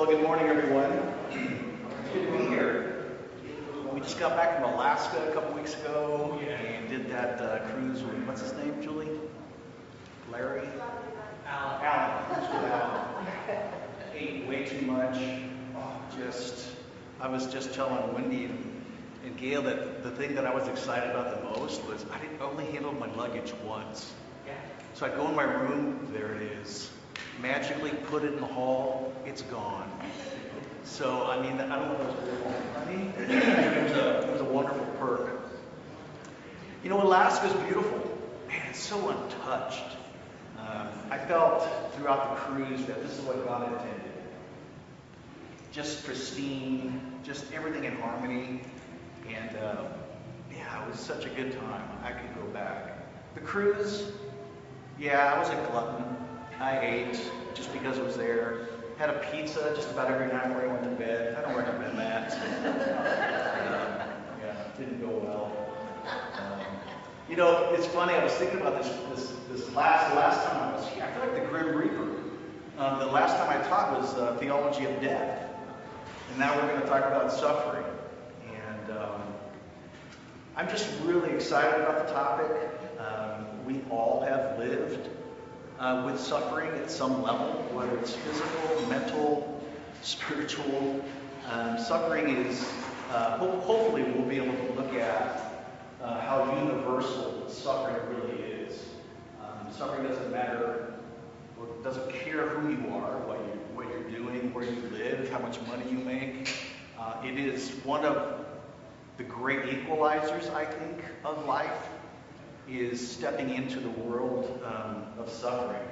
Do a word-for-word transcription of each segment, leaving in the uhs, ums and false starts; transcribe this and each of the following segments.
Well, good morning, everyone. It's good to be here. We just got back from Alaska a couple weeks ago and did that uh, cruise with, what's his name, Julie? Larry? Alan. Alan. Cruise with Alan. Ate way too much. Oh, just, I was just telling Wendy and, and Gail that the thing that I was excited about the most was I didn't only handled my luggage once. So I'd go in my room, there it is. Magically put it in the hall, it's gone. So, I mean, I don't know if it was really funny. It was a, it was a wonderful perk. You know, Alaska's beautiful. Man, it's so untouched. Um, I felt throughout the cruise that this is what God intended. Just pristine, just everything in harmony. And uh, yeah, it was such a good time. I could go back. The cruise, yeah, I was a glutton. I ate just because it was there. Had a pizza just about every night before I went to bed. I don't recommend that. um, yeah, didn't go well. Um, you know, it's funny. I was thinking about this this this last last time I was here. I feel like the Grim Reaper. Um, the last time I taught was uh, theology of death, and now we're going to talk about suffering. And um, I'm just really excited about the topic. Um, we all have lived uh, with suffering at some level, whether it's physical, mental, spiritual. Um, suffering is, uh, ho hopefully we'll be able to look at uh, how universal suffering really is. Um, suffering doesn't matter, or doesn't care who you are, what, you, what you're doing, where you live, how much money you make. Uh, it is one of the great equalizers, I think, of life, is stepping into the world um, of suffering.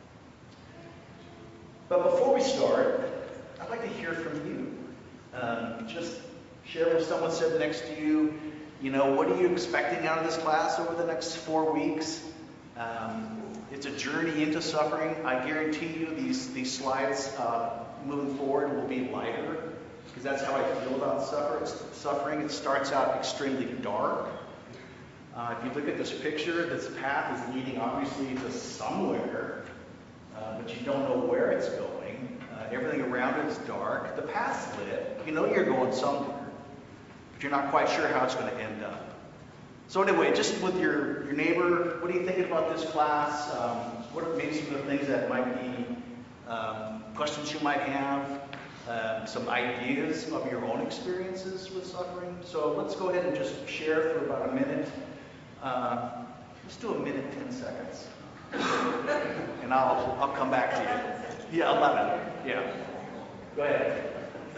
But before we start, I'd like to hear from you. Um, just share with someone sitting next to you, you know, what are you expecting out of this class over the next four weeks? Um, it's a journey into suffering. I guarantee you these, these slides uh, moving forward will be lighter, because that's how I feel about suffer suffering. It starts out extremely dark. Uh, if you look at this picture, this path is leading obviously to somewhere, uh, but you don't know where it's going. Uh, everything around it is dark. The path's lit. You know you're going somewhere, but you're not quite sure how it's going to end up. So anyway, just with your, your neighbor, what are you thinking about this class? Um, what are maybe some of the things that might be um, questions you might have? Um, some ideas of your own experiences with suffering. So let's go ahead and just share for about a minute. Uh, let's do a minute, ten seconds. And I'll, I'll come back to you. Yeah, eleven. Yeah. Go ahead.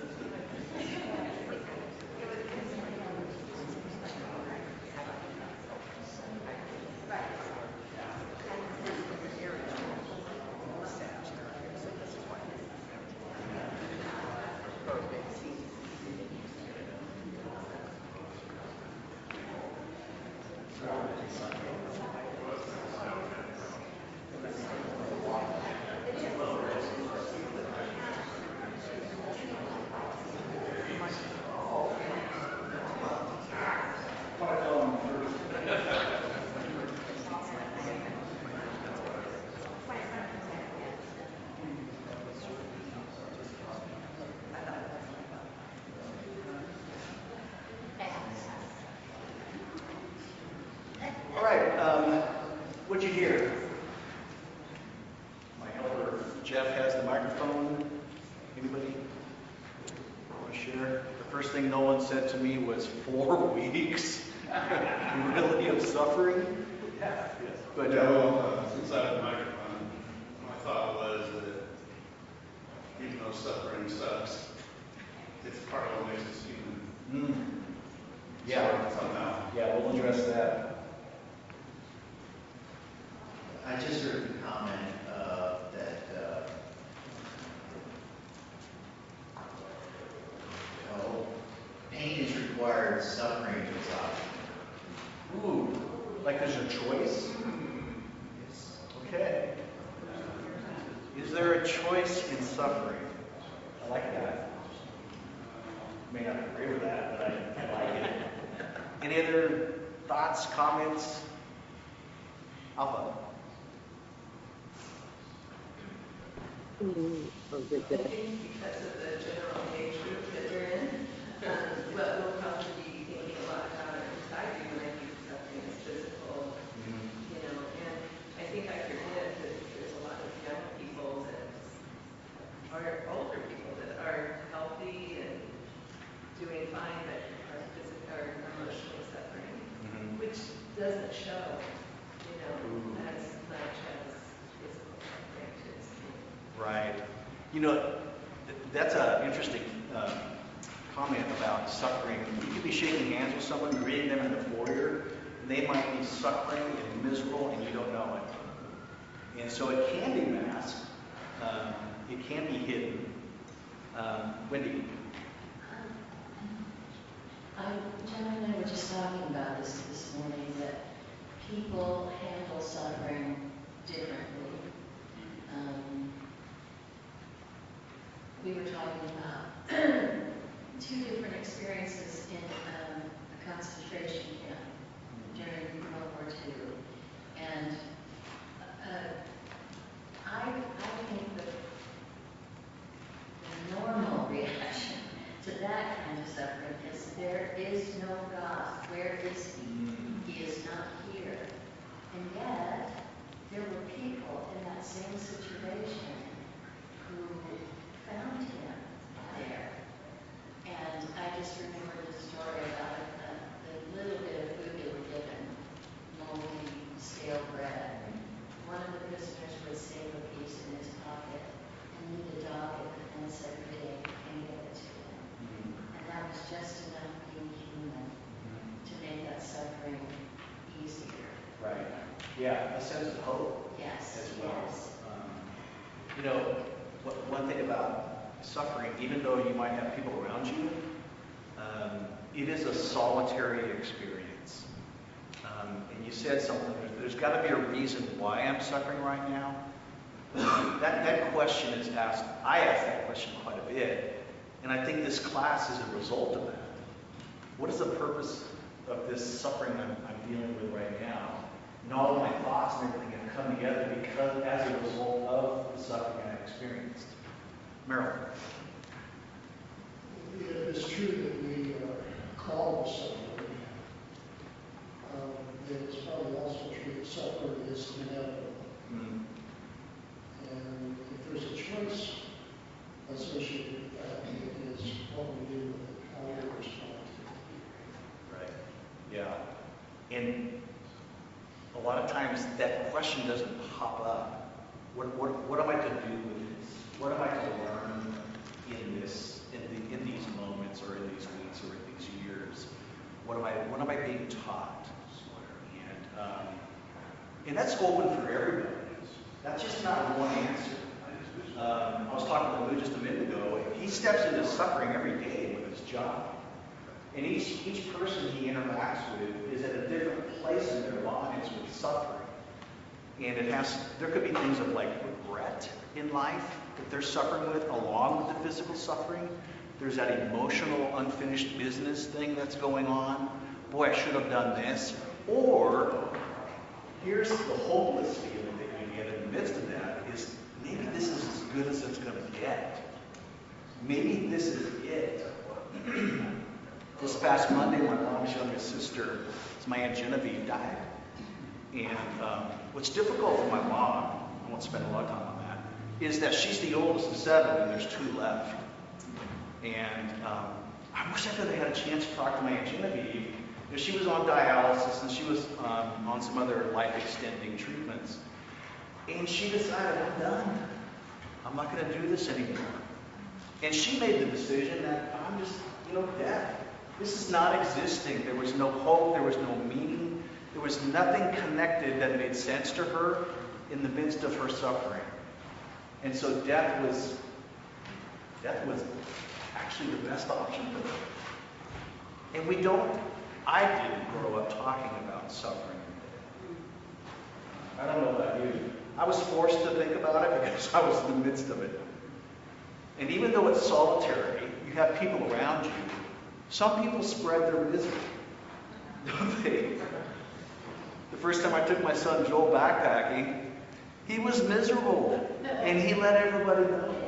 All right, um, what'd you hear? My helper Jeff has the microphone. Anybody want to share? The first thing Nolan said to me was four weeks really of suffering. Yeah. Yes. But yeah, well, uh, since I have the microphone, my thought was that even though suffering sucks, it's part of what makes us human. Mm. Yeah. So, somehow. Yeah, we'll address that. I just heard the comment uh, that uh, oh, pain is required, suffering is optional. Ooh, like there's a choice? Yes. Okay. Is there a choice in suffering? I like that. May not agree with that, but I, I like it. Any other thoughts, comments? Alpha. I think because of the general age group that we're in, um, what we'll probably be thinking a lot about, or at least I do when I think of something is physical, you know, and I think I forget that there's a lot of young people that are older people that are healthy and doing fine, but are physically or emotionally suffering, Mhm. which doesn't show, you know, as much as physical suffering to me. Right. You know, th- that's an interesting um, comment about suffering. You could be shaking hands with someone, greeting them in the foyer, and they might be suffering and miserable, and you don't know it. And so it can be masked. Um, it can be hidden. Um, Wendy. I, John and I were just talking about this this morning, that people handle suffering differently. Um, we were talking about two different experiences in um, a concentration camp during World War Two. And uh, I, I think that the normal reaction to that kind of suffering is there is no God. Where is he? He is not here. And yet, there were people in that same situation who found him there. And I just remember the story about the, the little bit of food they were given, moldy, stale bread. One of the prisoners would save a piece in his pocket and leave the dog at the fence every day and give it to him. And that was just enough being human to make that suffering easier. Right. Yeah, a sense of hope Yes, as well. yes. Um, you know, what, one thing about suffering, even though you might have people around you, um, it is a solitary experience. Um, and you said something, there's, there's got to be a reason why I'm suffering right now. That, that question is asked, I ask that question quite a bit, and I think this class is a result of that. What is the purpose of this suffering I'm, I'm dealing with right now? And all of my thoughts and everything have come together because, as a result of the suffering I experienced. Meryl. It is true that we are called to suffering. Um, it is probably also true that suffering is inevitable. Mm. And if there's a choice associated with that, it is what we do with it, how we respond to Right. Yeah. And a lot of times that question doesn't pop up. What, what, what am I to do with this? What am I to learn in this, in, the, in these moments, or in these weeks, or in these years? What am I, what am I being taught? And, um, and that's open for everybody. That's just not one answer. Um, I was talking to Lou just a minute ago. He steps into suffering every day with his job. And each, each person he interacts with is at a different place in their lives with suffering. And it has, there could be things of like regret in life that they're suffering with, along with the physical suffering. There's that emotional, unfinished business thing that's going on. Boy, I should have done this. Or here's the hopeless feeling that you get in the midst of that is, maybe this is as good as it's going to get. Maybe this is it. This past Monday, my mom's youngest sister, it's my Aunt Genevieve, died. And um, what's difficult for my mom, I won't spend a lot of time on that, is that she's the oldest of seven and there's two left. And um, I wish I could have had a chance to talk to my Aunt Genevieve. You know, she was on dialysis and she was um, on some other life-extending treatments. And she decided, I'm done. I'm not going to do this anymore. And she made the decision that I'm just, you know, dead. This is not existing. There was no hope. There was no meaning. There was nothing connected that made sense to her in the midst of her suffering. And so death was, death was actually the best option for her. And we don't, I didn't grow up talking about suffering. I don't know about you. I was forced to think about it because I was in the midst of it. And even though it's solitary, you have people around you. Some people spread their misery, don't they? The first time I took my son Joel backpacking, he was miserable, and he let everybody know.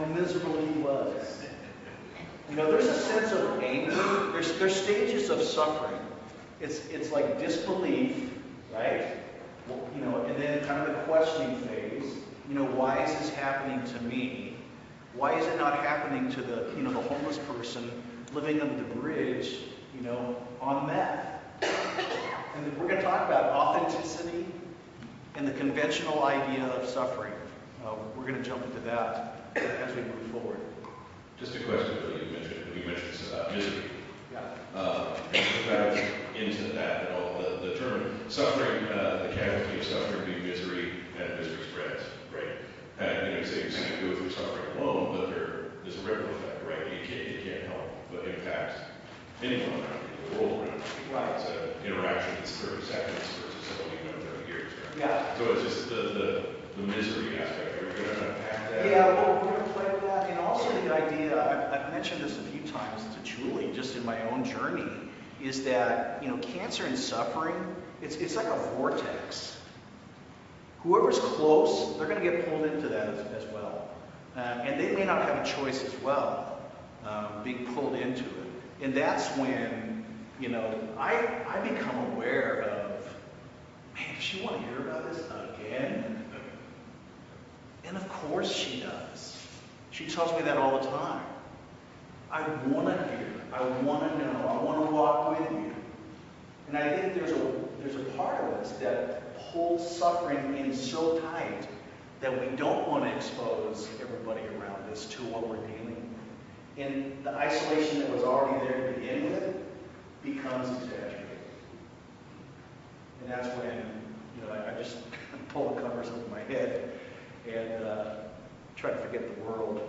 miserable he was. You know, there's a sense of anger. There's, there's stages of suffering. It's, it's like disbelief, right? Well, you know, and then kind of the questioning phase. You know, why is this happening to me? Why is it not happening to the, you know, the homeless person living under the bridge, you know, on meth? And we're going to talk about authenticity and the conventional idea of suffering. Uh, we're going to jump into that as we move forward. Just a question that you mentioned, you mentioned uh, misery. Yeah. Uh, about into that and all the, the term suffering, uh, the casualty of suffering being misery, and misery spreads, right? And you know, you say you can't go through suffering alone, but there, there's a ripple effect, right? You can't, you can't help but impact anyone around you, the world around you. Right. It's an interaction that's thirty seconds versus somebody you know thirty years, right? Yeah. So it's just the, the, the misery aspect. Are we going to unpack that? Yeah, well, we're going to play with that. And also the idea, I've, I've mentioned this a few times to Julie, just in my own journey, is that, you know, cancer and suffering, it's, it's like a vortex. Whoever's close, they're going to get pulled into that as, as well. Uh, and they may not have a choice as well, um, being pulled into it. And that's when, you know, I, I become aware of, man, does she want to hear about this again? And of course she does. She tells me that all the time. I want to hear. I want to know. I want to walk with you. And I think there's a there's a part of us that pulls suffering in so tight that we don't want to expose everybody around us to what we're dealing with. And the isolation that was already there to begin with becomes exaggerated. And that's when, you know, I, I just pull the covers over my head and uh, try to forget the world.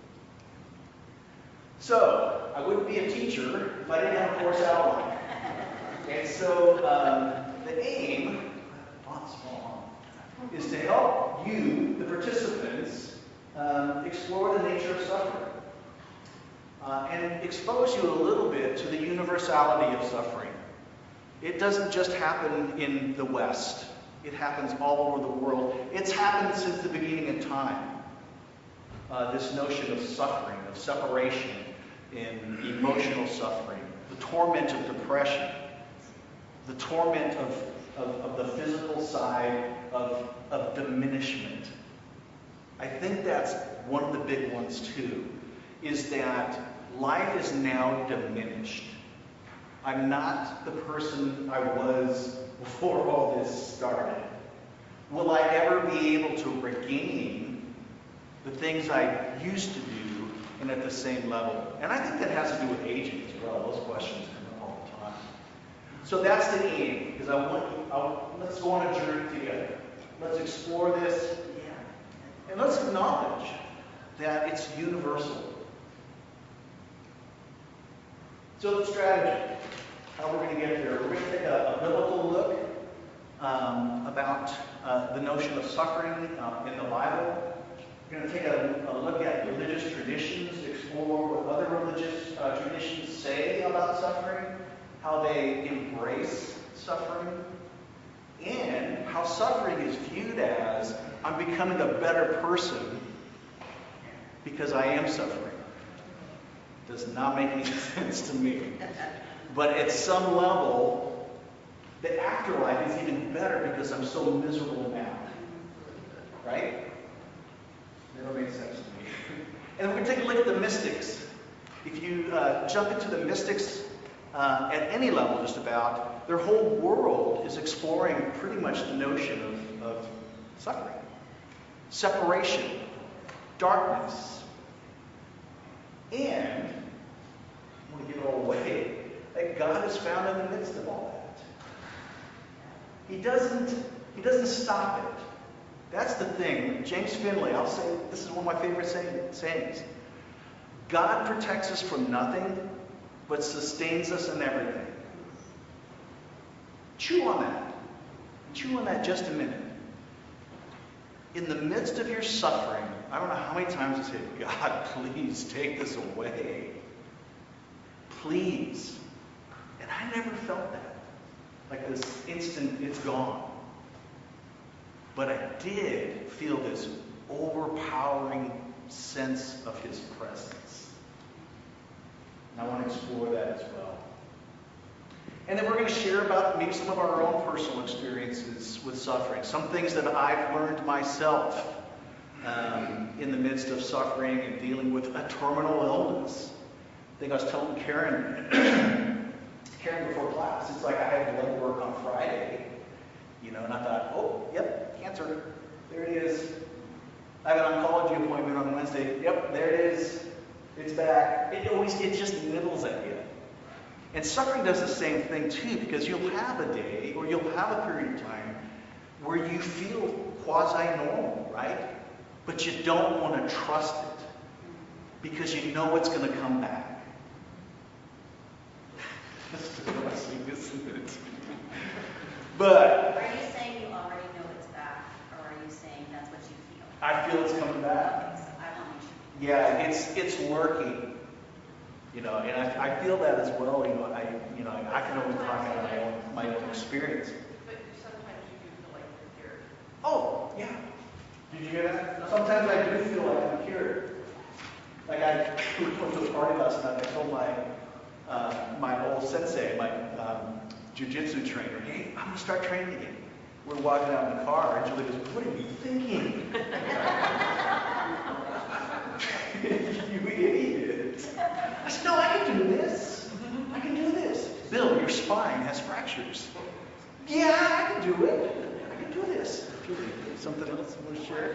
So, I wouldn't be a teacher if I didn't have a course outline. And so, um, the aim, font small, is to help you, the participants, um, explore the nature of suffering. Uh, and expose you a little bit to the universality of suffering. It doesn't just happen in the West. It happens all over the world. It's happened since the beginning of time. Uh, this notion of suffering, of separation, and emotional suffering, the torment of depression, the torment of, of, of the physical side of, of diminishment. I think that's one of the big ones too, is that life is now diminished. I'm not the person I was before all this started. Will I ever be able to regain the things I used to do and at the same level? And I think that has to do with aging as well. Those questions come up all the time. So that's the aim, because I want you, I'll, let's go on a journey together. Let's explore this, yeah. And let's acknowledge that it's universal. So the strategy, how we're going to get there. We're going to take a, a biblical look um, about uh, the notion of suffering uh, in the Bible. We're going to take a, a look at religious traditions, explore what other religious uh, traditions say about suffering, how they embrace suffering, and how suffering is viewed as I'm becoming a better person because I am suffering. Does not make any sense to me. But at some level, the afterlife is even better because I'm so miserable now. Right? Never made sense to me. And we're going to take a look at the mystics. If you uh, jump into the mystics uh, at any level just about, their whole world is exploring pretty much the notion of, of suffering. Separation. Darkness. And, I want to give it all away, that God is found in the midst of all that. He doesn't, he doesn't stop it. That's the thing. James Finley, I'll say, this is one of my favorite say, sayings. God protects us from nothing, but sustains us in everything. Chew on that. Chew on that just a minute. In the midst of your suffering, I don't know how many times I say, God, please take this away. Please. And I never felt that. Like this instant, it's gone. But I did feel this overpowering sense of his presence. And I want to explore that as well. And then we're going to share about maybe some of our own personal experiences with suffering, some things that I've learned myself um, in the midst of suffering and dealing with a terminal illness. I think I was telling Karen, Karen before class, it's like I had blood work on Friday, you know, and I thought, oh, yep, cancer, there it is. I have an oncology appointment on Wednesday, yep, there it is, it's back. It always, it just nibbles at you. And suffering does the same thing too, because you'll have a day or you'll have a period of time where you feel quasi-normal, right? But you don't want to trust it because you know it's going to come back. That's depressing, isn't it? But Are you saying you already know it's back, or are you saying that's what you feel? I feel it's coming back. Okay, so I want to make sure. Yeah, it's it's lurking. You know, and I, I feel that as well. You know, I you know I can only talk out of my own my own experience. But sometimes you do feel like you're cured. Oh, yeah. Did you hear that? Sometimes I do feel like I'm cured. Like I went to a party last night. I told my uh, my old sensei, my um, jiu-jitsu trainer, hey, I'm gonna start training again. We're walking out in the car, and Julie goes, "What are you thinking? You idiot!" I said, "No, I can do this. I can do this. Bill, your spine has fractures. Yeah, I can do it. I can do this." Julie, something else you want to share?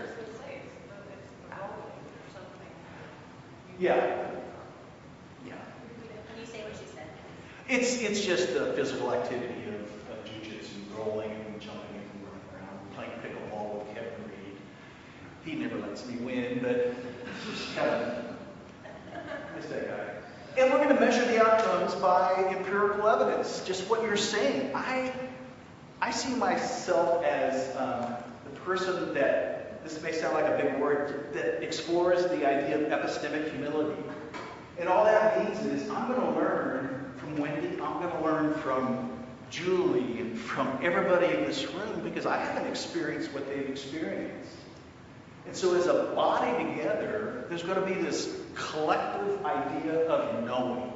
Yeah. Yeah. Can you say what she said? It's it's just the physical activity of, of jiu-jitsu, rolling and jumping and running around, playing pickleball with Kevin Reed. He never lets me win, but Kevin, who's that guy? And we're going to measure the outcomes by empirical evidence, just what you're saying. I I see myself as um, the person that, this may sound like a big word, that explores the idea of epistemic humility. And all that means is I'm going to learn from Wendy, I'm going to learn from Julie, and from everybody in this room, because I haven't experienced what they've experienced. And so as a body together, there's going to be this collective idea of knowing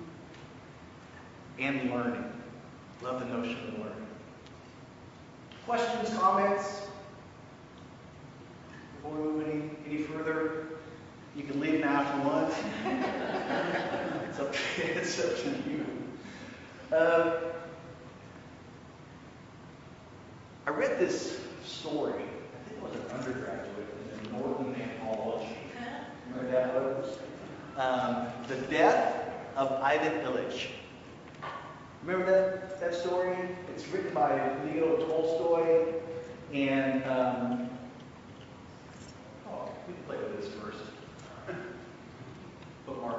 and learning. Love the notion of learning. Questions, comments? Before we move any, any further, you can leave now if you want. It's up, it's up to you. Um, I read this story, I think it was an undergraduate in the Northern Anthology. Remember that book? Um, The Death of Ivan Illich. Remember that, that story? It's written by Leo Tolstoy, and um, oh, we can play with this first. Bookmark.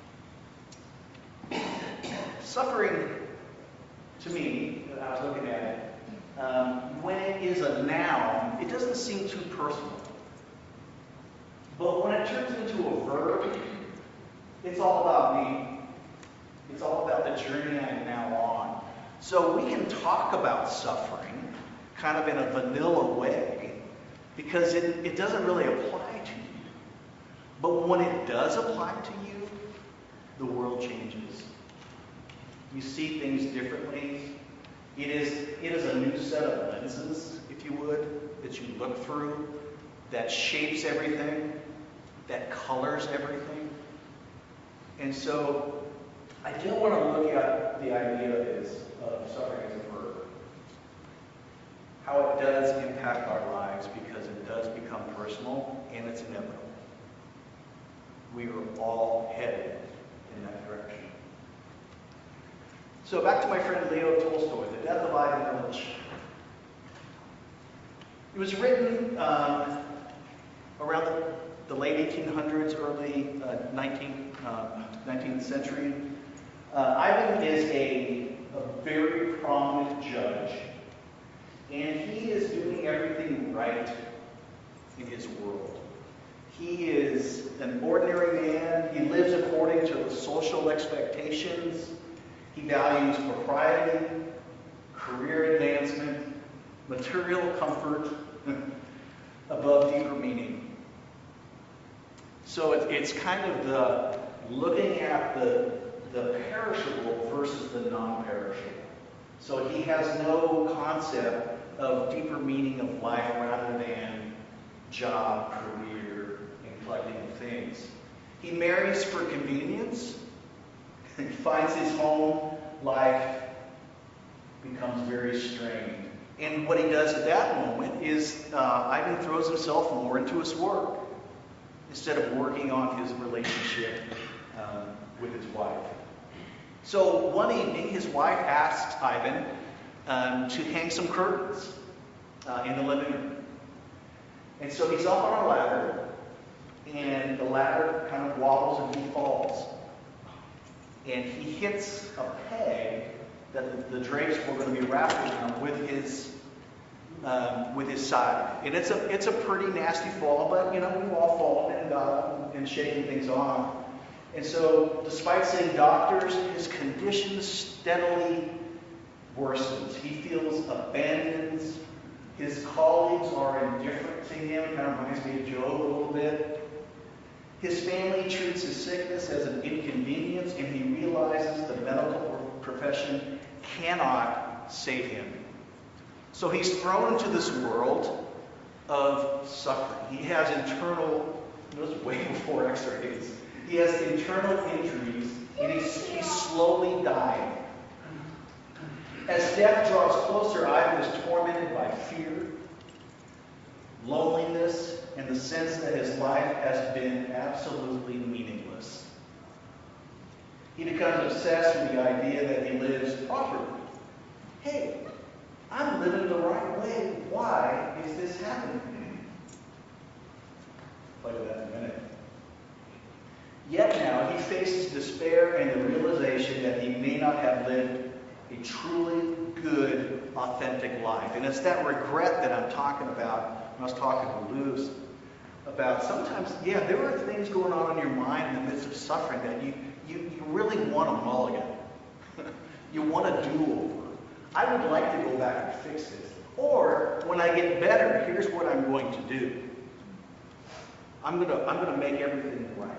Suffering, to me, I was looking at it, um, when it is a noun, it doesn't seem too personal. But when it turns into a verb, it's all about me. It's all about the journey I am now on. So we can talk about suffering kind of in a vanilla way because it, it doesn't really apply to you. But when it does apply to you, the world changes. You see things differently. It is, it is a new set of lenses, if you would, that you look through, that shapes everything, that colors everything. And so I do want to look at the idea is of suffering as a verb. How it does impact our lives because it does become personal and it's inevitable. We are all headed in that direction. So back to my friend Leo Tolstoy, The Death of Ivan Illich. It was written um, around the, the late eighteen hundreds, early uh, nineteenth century. Uh, Ivan is a, a very prominent judge, and he is doing everything right in his world. He is an ordinary man. He lives according to the social expectations. He values propriety, career advancement, material comfort above deeper meaning. So it, it's kind of the looking at the, the perishable versus the non-perishable. So he has no concept of deeper meaning of life rather than job, career, and collecting things. He marries for convenience. He finds his home life becomes very strained. And what he does at that moment is uh, Ivan throws himself more into his work instead of working on his relationship um, with his wife. So one evening, his wife asks Ivan um, to hang some curtains uh, in the living room. And so he's up on a ladder, and the ladder kind of wobbles and he falls. And he hits a peg that the, the drapes were going to be wrapped around with his um, with his side. And it's a it's a pretty nasty fall, but you know, we've all fallen and got up and shaking things off. And so, despite seeing doctors, his condition steadily worsens. He feels abandoned. His colleagues are indifferent to him. Kind of reminds me of Job a little bit. His family treats his sickness as an inconvenience, and he realizes the medical profession cannot save him. So he's thrown into this world of suffering. He has internal, it was way before x-rays, he has internal injuries, and he's, he's slowly dying. As death draws closer, Ivan is tormented by fear, loneliness, and the sense that his life has been absolutely meaningless. He becomes obsessed with the idea that he lives properly. Hey, I'm living the right way. Why is this happening to me? Play with that in a minute. Yet now he faces despair and the realization that he may not have lived a truly good, authentic life. And it's that regret that I'm talking about when I was talking to Luz about sometimes, yeah, there are things going on in your mind in the midst of suffering that you, you, you really want a mulligan. You want a do-over. I would like to go back and fix this. Or, when I get better, here's what I'm going to do. I'm going to, I'm going to make everything right.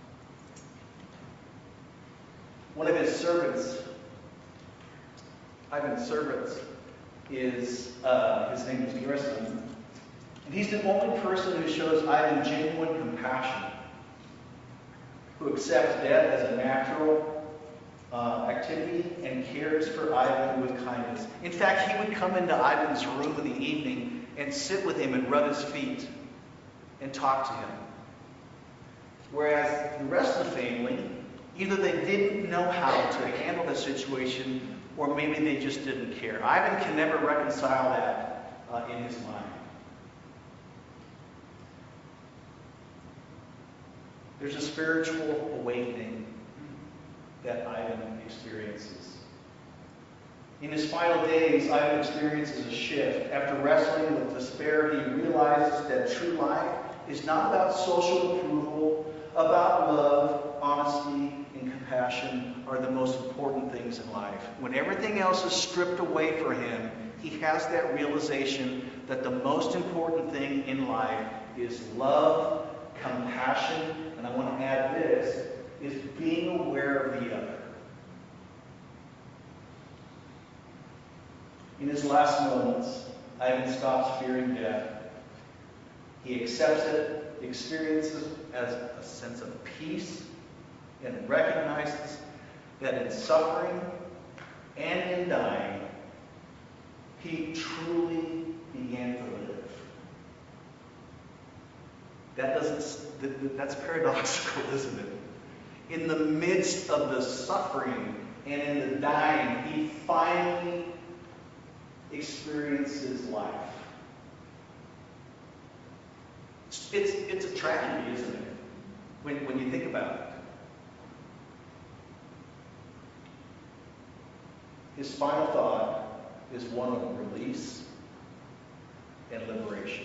One of his servants, Ivan's servants, is, uh, his name is Gerasim, and he's the only person who shows Ivan genuine compassion, who accepts death as a natural uh, activity and cares for Ivan with kindness. In fact, he would come into Ivan's room in the evening and sit with him and rub his feet and talk to him. Whereas the rest of the family, either they didn't know how to handle the situation, or maybe they just didn't care. Ivan can never reconcile that uh, in his mind. There's a spiritual awakening that Ivan experiences. In his final days, Ivan experiences a shift. After wrestling with despair, he realizes that true life is not about social approval, about love, honesty, and compassion are the most important things in life. When everything else is stripped away for him, he has that realization that the most important thing in life is love, compassion, and I want to add this, is being aware of the other. In his last moments, Ivan stops fearing death. He accepts it, experiences it as a sense of peace, and recognizes that in suffering and in dying, he truly began to live. That doesn't, that's paradoxical, isn't it? In the midst of the suffering and in the dying, he finally experiences life. It's, it's a tragedy, isn't it? When, when you think about it. His final thought is one of release and liberation.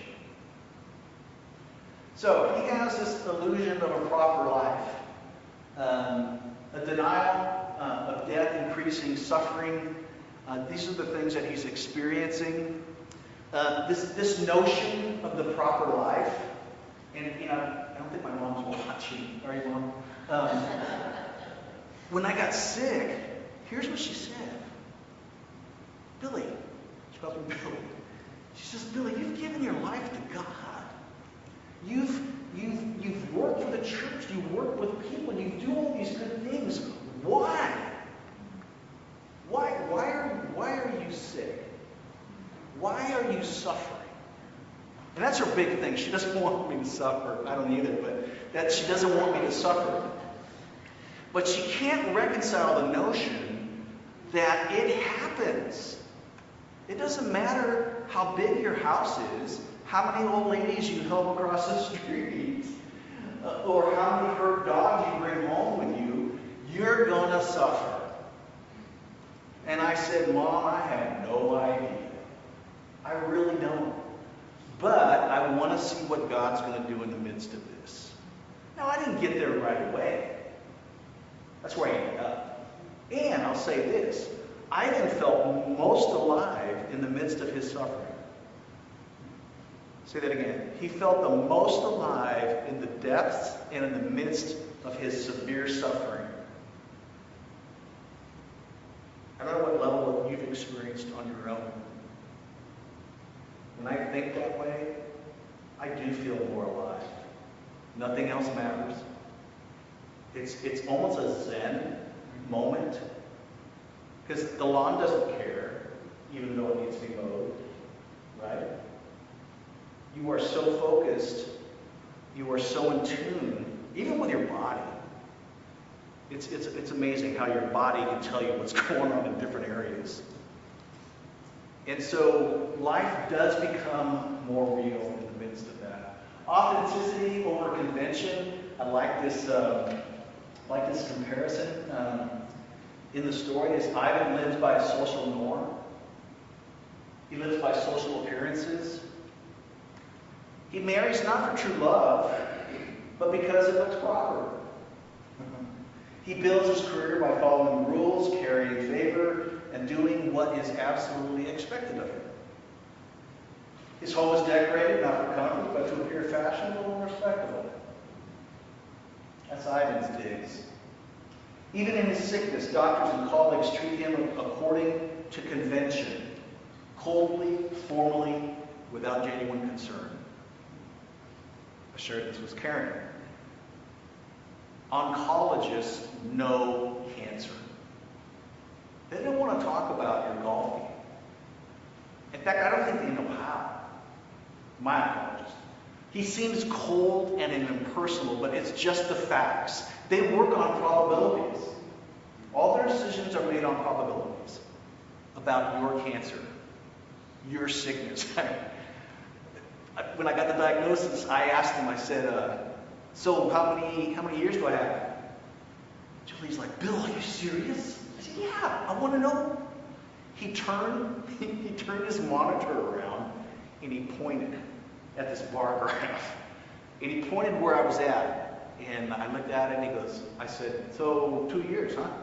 So he has this illusion of a proper life, um, a denial uh, of death, increasing suffering. Uh, these are the things that he's experiencing. Uh, this this notion of the proper life, and you know, I don't think my mom's watching. Are you, Mom? Um, when I got sick, here's what she said. Billy, she calls me Billy. She says, Billy, you've given your life to God. You've, you've, you've worked for the church. You work with people. You do all these good things. Why? Why, why, are, why are you sick? Why are you suffering? And that's her big thing. She doesn't want me to suffer. I don't either, but that she doesn't want me to suffer. But she can't reconcile the notion that it happens. It doesn't matter how big your house is, how many old ladies you help across the street, uh, or how many hurt dogs you bring home with you, you're going to suffer. And I said, Mom, I have no idea. I really don't. But I want to see what God's going to do in the midst of this. Now, I didn't get there right away. That's where I ended up. And I'll say this. I then felt most alive in the midst of his suffering. Say that again. He felt the most alive in the depths and in the midst of his severe suffering. I don't know what level you've experienced on your own. When I think that way, I do feel more alive. Nothing else matters. It's, it's almost a Zen moment. Because the lawn doesn't care, even though it needs to be mowed. Right? You are so focused. You are so in tune, even with your body. It's, it's, it's amazing how your body can tell you what's going on in different areas. And so life does become more real in the midst of that. Authenticity over convention. I like this, uh, like this comparison. Um, in the story is Ivan lives by a social norm. He lives by social appearances. He marries not for true love, but because it looks proper. He builds his career by following rules, carrying favor, and doing what is absolutely expected of him. His home is decorated not for comfort, but to appear fashionable and respectable. That's Ivan's digs. Even in his sickness, doctors and colleagues treat him according to convention, coldly, formally, without genuine concern. Assured this was Karen. Oncologists know cancer. They don't want to talk about your golf game. In fact, I don't think they know how. My oncologist. He seems cold and impersonal, but it's just the facts. They work on probabilities. All their decisions are made on probabilities about your cancer, your sickness. When I got the diagnosis, I asked him, I said, uh, so how many, how many years do I have? Julie's like, Bill, are you serious? I said, yeah, I want to know. He turned, he turned his monitor around and he pointed at this bar graph. And he pointed where I was at. And I looked at it and he goes, I said, so two years, huh?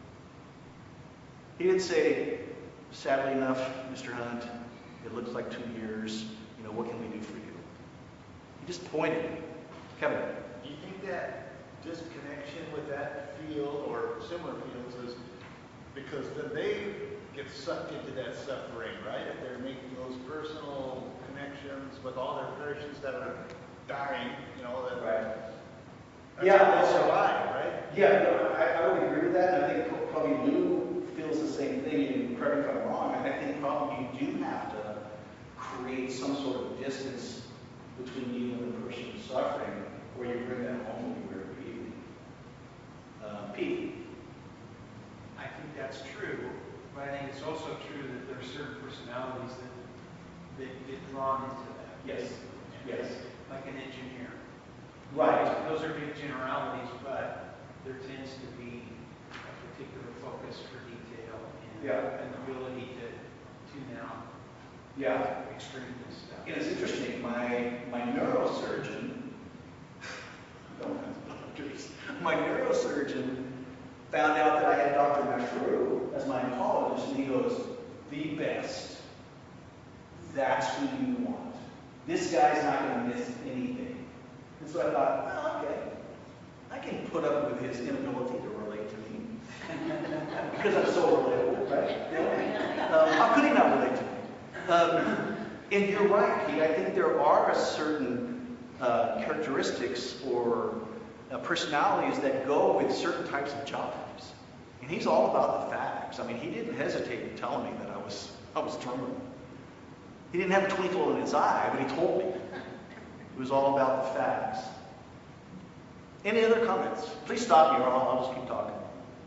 He didn't say, sadly enough, Mister Hunt, it looks like two years. You know, what can we do for you? He just pointed. Kevin. Do you think that disconnection with that field or similar fields is because then they get sucked into that suffering, right? If they're making those personal connections with all their patients that are dying, you know, that Right. that's Yeah, how they so- survive, right? Yeah, no, I, I would agree with that. And I think probably Lou feels the same thing. And correct me if I'm wrong. I think probably you do have to create some sort of distance between you and the person suffering, where you bring that home with you every evening. Uh, Pete. I think that's true, but I think it's also true that there are certain personalities that, that get drawn into that. Yes. Yes. Like an engineer. Right. Those are big generalities, but there tends to be a particular focus for detail and Yeah. an ability to tune out Yeah. extreme stuff. And it's interesting, my, my neurosurgeon, no offense, doctors, my neurosurgeon found out that I had Doctor Mashru as my oncologist, and he goes, the best. That's who you want. This guy's not going to miss anything. And so I thought, well, okay, I can put up with his inability to relate to me. Because I'm so relatable, right? Yeah. Um, how could he not relate to me? Um, and you're right, Pete. I think there are a certain uh, characteristics or uh, personalities that go with certain types of jobs. And he's all about the facts. I mean, he didn't hesitate in telling me that I was I was terminal. He didn't have a twinkle in his eye, but he told me. It was all about the facts. Any other comments? Please stop me or I'll, I'll just keep talking.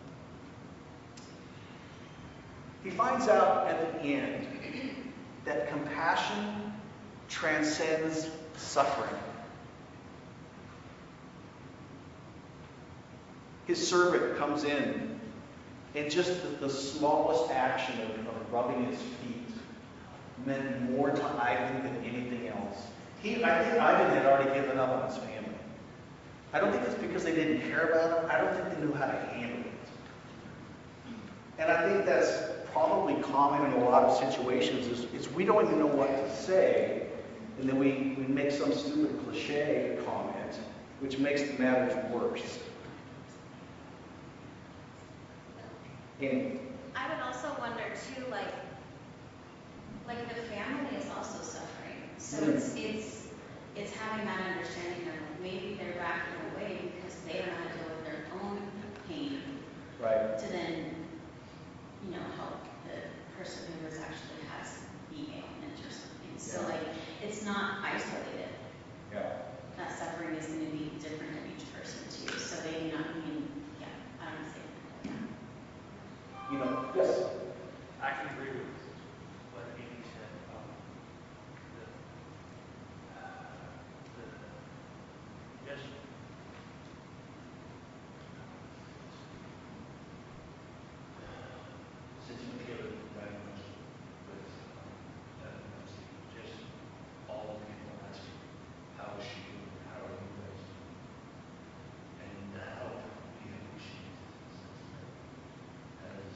He finds out at the end that compassion transcends suffering. His servant comes in, and just the, the smallest action of, of rubbing his feet meant more to Ivan than anything else. He, I think Ivan had already given up on his family. I don't think it's because they didn't care about him. I don't think they knew how to handle it. And I think that's probably common in a lot of situations is, is we don't even know what to say, and then we, we make some stupid cliche comment, which makes the matters worse. And I would also wonder too, like, like the family is also suffering. So Mm. it's it's it's having that understanding of maybe they're backing away because they don't know how to deal with their own pain right. to then, you know, help the person who is actually has the ailment or something. So Yeah. like it's not isolated. Yeah. That suffering is going to be different in each person too. So they may not mean, yeah, I don't say that. You know, yes. I can agree with what Amy said about the, the, just, since Michaela was diagnosed with um, epilepsy, just all the people asking, how is she doing? How are you guys doing? And the help we have received has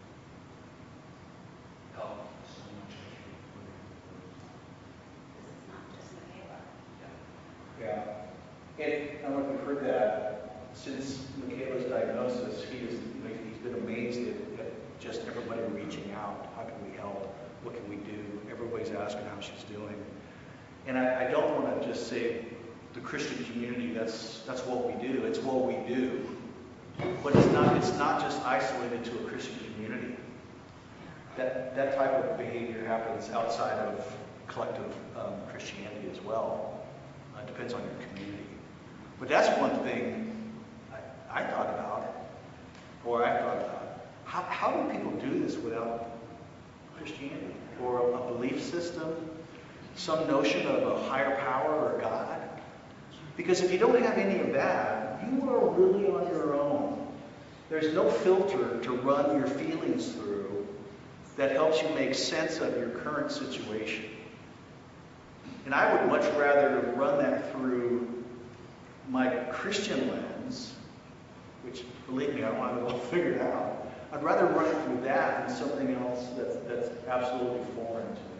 helped so much. I can't put it into words. Because it's not just Michaela. Yeah. And I don't know if you've heard that, since Michaela's diagnosis, he is, you know, he's been amazed at, at just everybody reaching out. How can we help? What can we do? Everybody's asking how she's doing. And I, I don't want to just say the Christian community, that's that's what we do. It's what we do. But it's not it's not just isolated to a Christian community. That that type of behavior happens outside of collective um, Christianity as well. Uh, it depends on your community. But that's one thing I, I thought about, or I thought about. How, how do people do this without Christianity or a, a belief system, some notion of a higher power or God? Because if you don't have any of that, you are really on your own. There's no filter to run your feelings through that helps you make sense of your current situation. And I would much rather run that through my Christian lens, which, believe me, I don't have it all figured out. I'd rather run it through that than something else that's, that's absolutely foreign to me.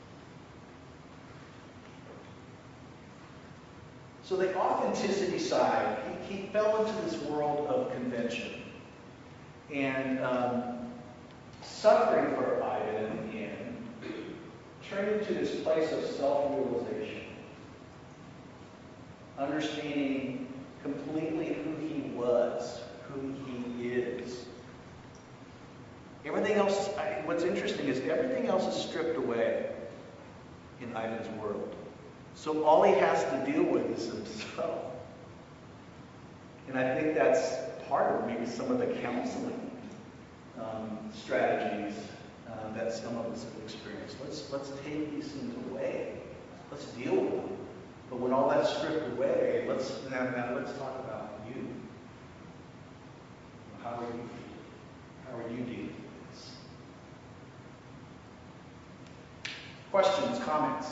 So the authenticity side, he, he fell into this world of convention. And um, suffering for Ivan in the end turned into this place of self-realization. Understanding completely who he was, who he is. Everything else, I, what's interesting is everything else is stripped away in Ivan's world. So all he has to deal with is himself. And I think that's part of maybe some of the counseling um, strategies uh, that some of us have experienced. Let's, let's take these things away. Let's deal with them. But when all that's stripped away, let's now, now let's talk about you. How are you feeling? How are you dealing with this? Questions, comments?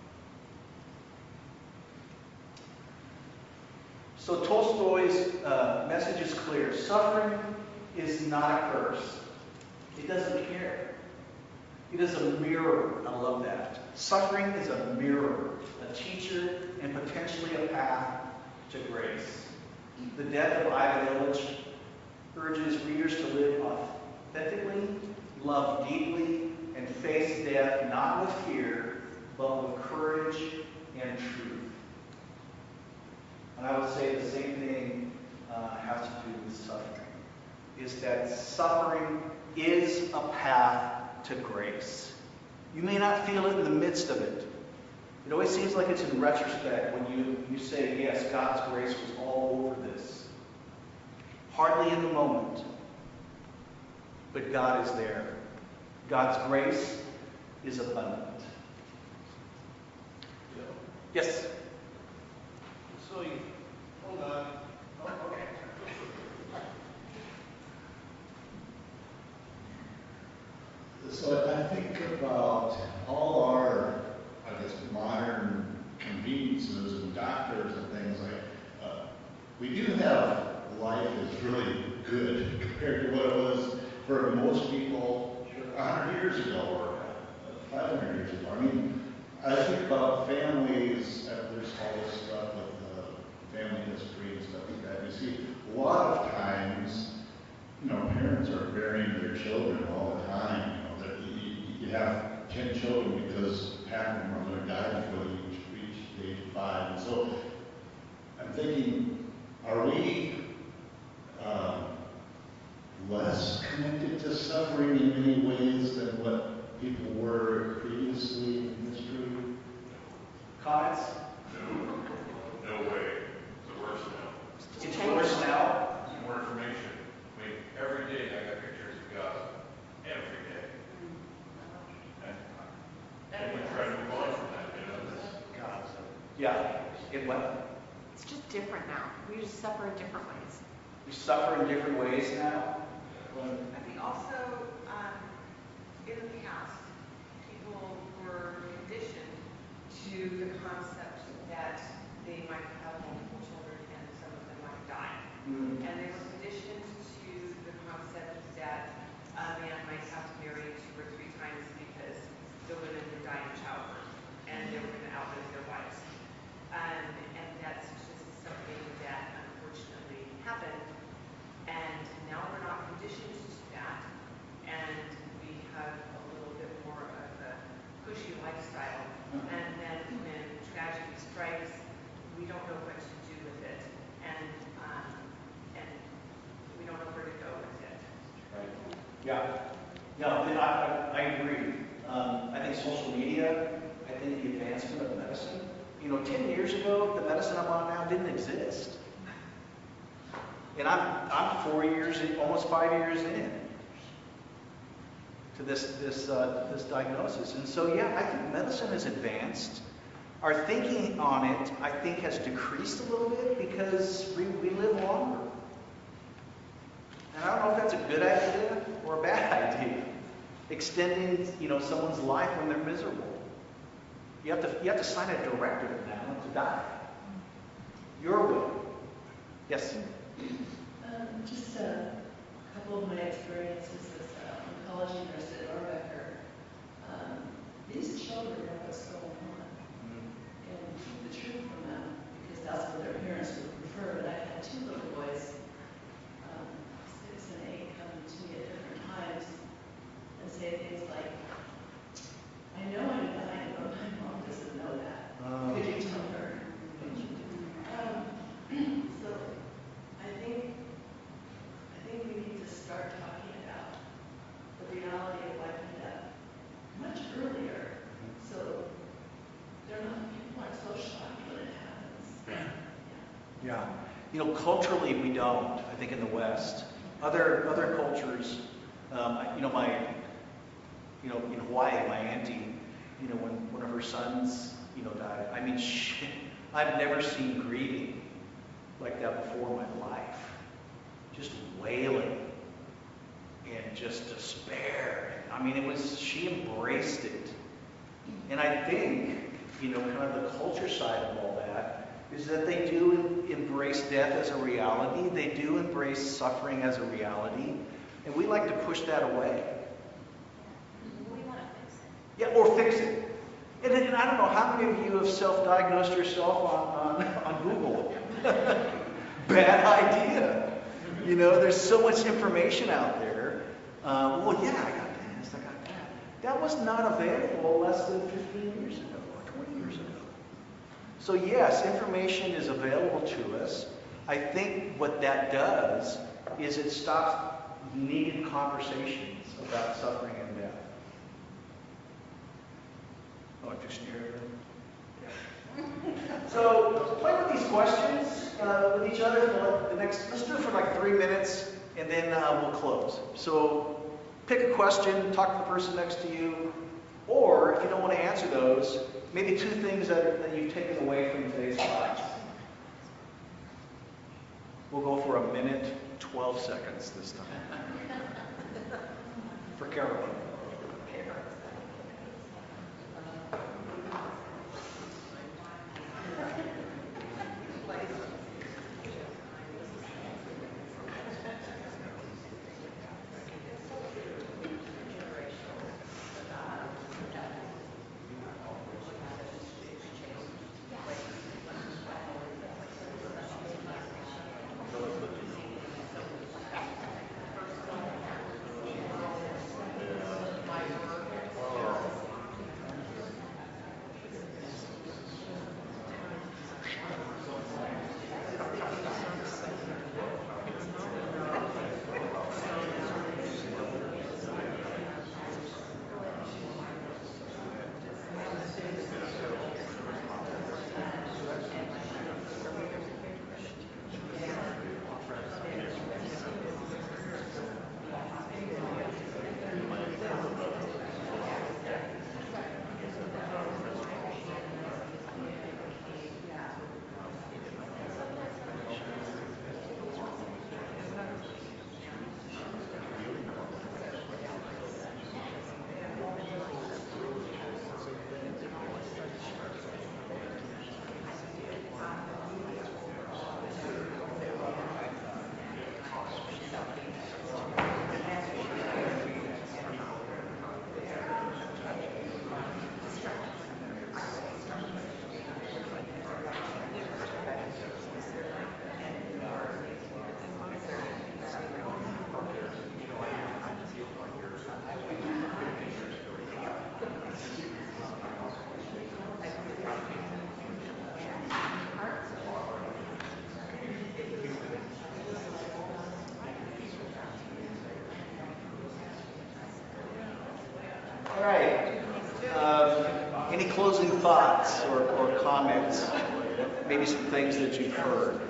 So Tolstoy's uh, message is clear. Suffering is not a curse. It doesn't care. It is a mirror. I love that. Suffering is a mirror, a teacher, and potentially a path to grace. The death of Ida Village urges readers to live authentically, love deeply, and face death not with fear, but with courage and truth. And I would say the same thing uh, has to do with suffering, is that suffering is a path to grace. You may not feel it in the midst of it. It always seems like it's in retrospect when you, you say, yes, God's grace was all over this. Hardly in the moment, but God is there. God's grace is abundant. Yes? So you, hold on. Oh, okay. So I think about all our, I guess, modern conveniences and doctors and things like, uh, we do have life is really good compared to what it was for most people a hundred years ago or five hundred years ago. I mean, I think about families, uh, there's all this stuff with uh, family history and stuff like that. You see, a lot of times, you know, parents are burying their children all the time. You know, that you, you have ten children because half of them are going to die before they reach, reach the age of five. And so I'm thinking, are we um, less connected to suffering in many ways than what people were previously in history? Comments? No, no way. It's worse now. It's worse now. There's more information. I mean, every day I got pictures of Gaza. Every day. And, and we try to move on from that, you know. Gaza. Yeah. It went. It's just different now. We just suffer in different ways. We suffer in different ways now. I think also, um, in the past, people were conditioned to the concept that they might have multiple children and some of them might die. Mm. And they were conditioned to the concept that a man might have to marry two or three times because the women would die in childbirth and they were going to outlive their wives. Um, and that's just something that unfortunately happened. And now we're not conditioned to that. And we have a little bit more of a cushy lifestyle. And then when tragedy strikes, we don't know what to do with it. And, um, and we don't know where to go with it. Right. Yeah. Yeah, I, I, I agree. Um, I think social media, I think the advancement of medicine, you know, ten years ago, the medicine I'm on now didn't exist. And I'm, I'm four years, in, almost five years in to this, this, uh, this diagnosis. And so, yeah, I think medicine has advanced. Our thinking on it, I think, has decreased a little bit because we, we live longer. And I don't know if that's a good idea or a bad idea. Extending, you know, someone's life when they're miserable. You have to, you have to sign a directive now to die. Your will. Yes? Um, just a couple of my experiences as an oncology nurse at Norbecker. Um, these children know what's going on and keep the truth from them because that's what their parents would prefer. But I've had two little boys, um, six and eight, come to me at different times and say things like, I know I'm dying, but my mom doesn't know that. Oh. Could you tell her? Um, so I think I think we need to start talking about the reality of life and death much earlier, so they're not people aren't so shocked when it happens. Yeah. Yeah. You know, culturally we don't. I think in the West, other other cultures, um, you know, my, you know, in Hawaii, my auntie, you know, when one of her sons, you know, died. I mean, she, I've never seen grieving like that before in my life. Just wailing and just despair. I mean, it was, she embraced it. And I think, you know, kind of the culture side of all that is that they do embrace death as a reality. They do embrace suffering as a reality. And we like to push that away. We want to fix it. Yeah, or fix it. And, and I don't know how many of you have self-diagnosed yourself on, on, on Google. Bad idea. You know, there's so much information out there. Um, well, yeah, I got this, I got that. That was not available less than fifteen years ago or twenty years ago. So yes, information is available to us. I think what that does is it stops needed conversations about suffering and death. Oh, I'm fixing your hair. So play with these questions uh, with each other for the next, let's do it for like three minutes and then uh, we'll close. So pick a question, talk to the person next to you, or if you don't want to answer those, maybe two things that, are, that you've taken away from today's class. We'll go for a minute, twelve seconds this time. For Carolyn. All right. Um, any closing thoughts or, or comments? Maybe some things that you've heard.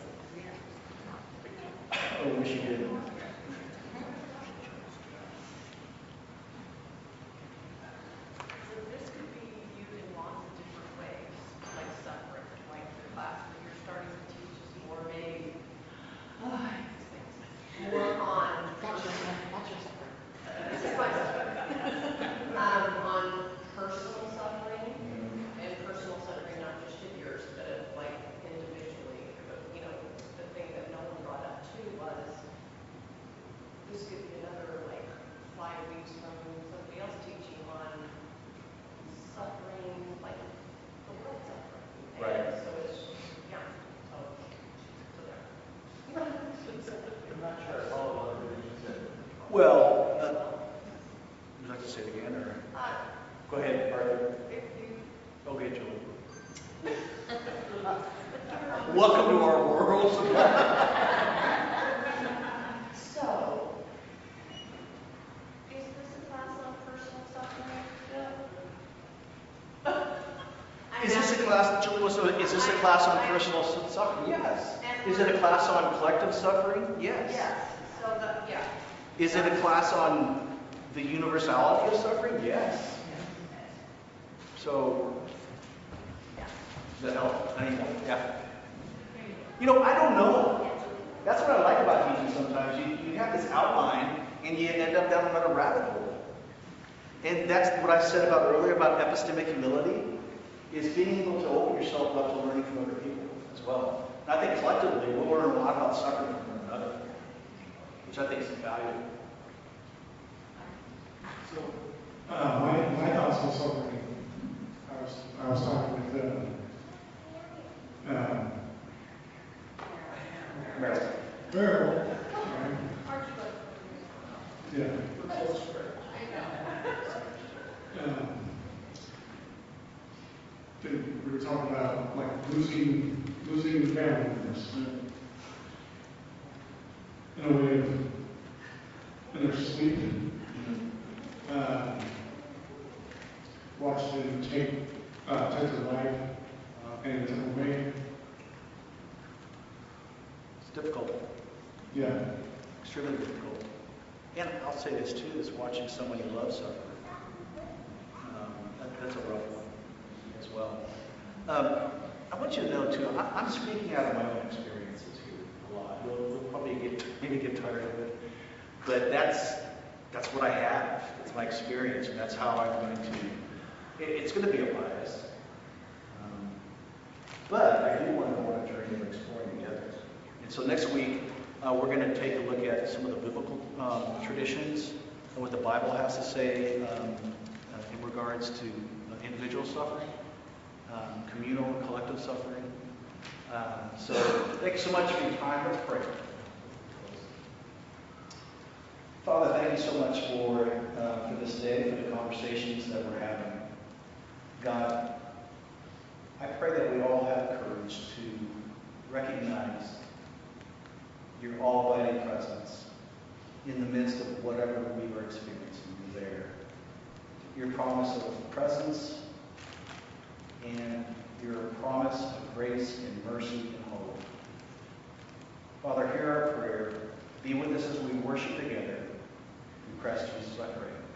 I wish you did. So this could be viewed in lots of different ways, like suffering, like the class that you're starting to teach is more maybe, more on. That's your, that's your suffering. This is my suffering. Um, on personal suffering, and personal suffering, not just of yours, but of like individually. But, you know, the thing that no one brought up too was, this could be another like five weeks from somebody else teaching on suffering, like the world suffering. Right. And so it's, yeah, so, so there. I'm not sure I follow what you said. Well, uh, would you like to say it again, or? Uh, Go ahead, Arthur. if you, Okay, Julie. Welcome to our world. so, is this a class on personal suffering? Is this a class, Julie, was- is this a class on personal suffering? Yes. Is it a class on collective suffering? Yes. Yes, so the, yeah. Is it a class on the universality of suffering? Yes. So, does that help? Anything? Yeah. You know, I don't know. That's what I like about teaching sometimes. You, you have this outline and you end up down another rabbit hole. And that's what I said about earlier about epistemic humility, is being able to open yourself up to learning from other people as well. And I think collectively we'll learn a lot about suffering from one another, which I think is valuable. So, uh, my, my thoughts on suffering, I was, I was talking with, uh, um, Yeah. Um, then we were talking about like losing, losing family members. In a way of, in their sleep. Uh, watch them take, uh, take their life uh, in a different way. It's difficult, Yeah. extremely difficult. And I'll say this too, is watching someone you love suffer. Um, that, that's a rough one as well. Um, I want you to know too, I, I'm speaking out of my own experiences here a lot. You'll, you'll probably get, maybe get tired of it. But that's, that's what I have. It's my experience, and that's how I'm going to, it, it's going to be a bias. Um, but I do want to go on a journey of exploring together. And so next week, uh, we're going to take a look at some of the biblical um, traditions and what the Bible has to say um, uh, in regards to uh, individual suffering, um, communal and collective suffering. Um, so thank you so much for your time. Let's pray. Father, thank you so much for, uh, for this day, for the conversations that we're having. God, I pray that we all have courage to recognize your almighty presence in the midst of whatever we were experiencing. You're there. Your promise of presence and your promise of grace and mercy and hope. Father, hear our prayer. Be with us as we worship together. In Christ Jesus, I pray.